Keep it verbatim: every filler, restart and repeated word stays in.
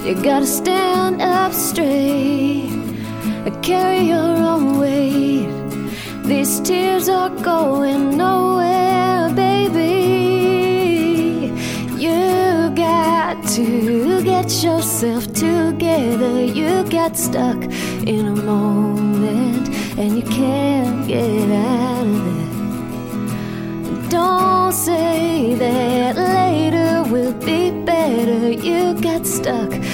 You gotta stand up straight, carry your own weight. These tears are going nowhere, baby. You got to get yourself together. You got stuck in a moment and you can't get out of it. Don't say that later will be better. You got stuck